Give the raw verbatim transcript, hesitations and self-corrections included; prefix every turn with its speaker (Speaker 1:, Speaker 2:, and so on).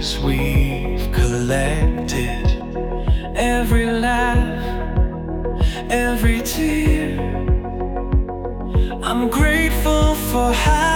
Speaker 1: memories we've collected, every laugh, every tear. I'm grateful for how